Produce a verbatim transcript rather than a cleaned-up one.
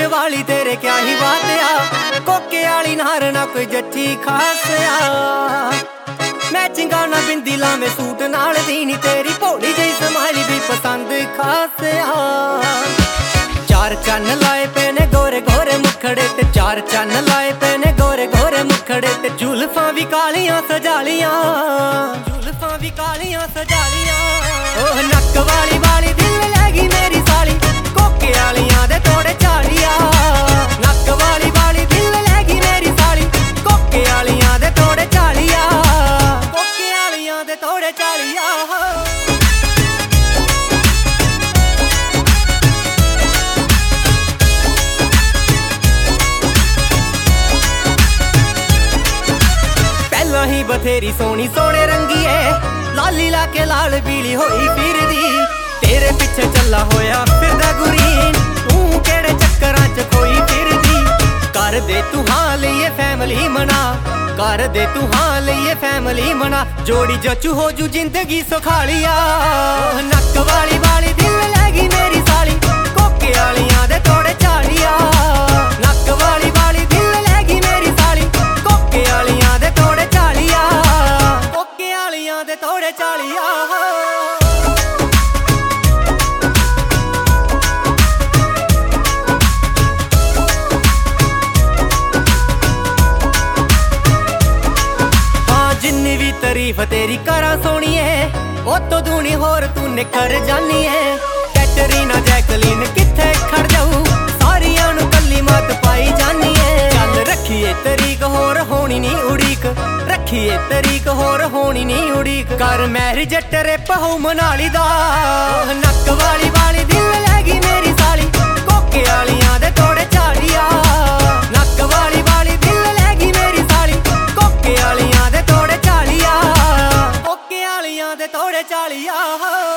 वाली तेरे क्या ही बात आ, कोके वाली नार ना कोई जच्ची खास आ। मैचिंगा ना बिंदी लावे सूट नाल दीनी, तेरी भोली जी समाइली भी पसंद खास आ। चार चन्न लाए पे ने गोरे गोरे मुखड़े ते, चार चन्न लाए पे ने गोरे गोरे मुखड़े ते, जुल्फां भी कालियां सजालियां, जुल्फां भी कालियां सजालियां। ओह नक वाली वाली दिल लैगी मेरी साली, कोके वालियां दे तोड़े चालिया। नक वाली वाली दिल लैगी मेरी साली, कोके वालियां दे तोड़े चालिया, कोके वालियां दे तोड़े चालिया। ही बथेरी सोनी सोने रंगी है, लाली लाके लाल पीली होई फिरदी, तेरे पिछे चला होया फिरदा गुरीन, तू केड़े चक्करां च खोई फिरदी। कर दे तू हां लईए फैमिली मना, कर दे तू हां लईए फैमिली मना, जोड़ी जचू हो जू जिंदगी सुखालिया। नक वाली वाली दिल लैगी मेरी साली, कोके वालियां दे तोड़े चालिया। नक वाली वाली दिल लैगी मेरी साली, कोके वालियां दे तोड़े चालिया, कोके वालियां दे तोड़े चालिया। जिन्नी भी तारीफ तेरी करा सोनिए, ओ तो दूनी होर तू निखर जानी है। कैटरीना जैकलीन किथे खड़ जाऊ, सारियां नू कल्ली मत पाई जानी है। चल रखिए तरीक होर होनी नी उड़ीक, रखिए तरीक होर होनी नी उड़ीक, कर मैरिज ट्रिप हो मनाली दा। नक वाली वाली दिल लैगी मेरी साली, कोके वालियां दे तोड़े चालिया। नक वाली वाली दिल लैगी मेरी साली, कोके वालियां दे तोड़े चालिया, कोके वालियां दे तोड़े चालिया।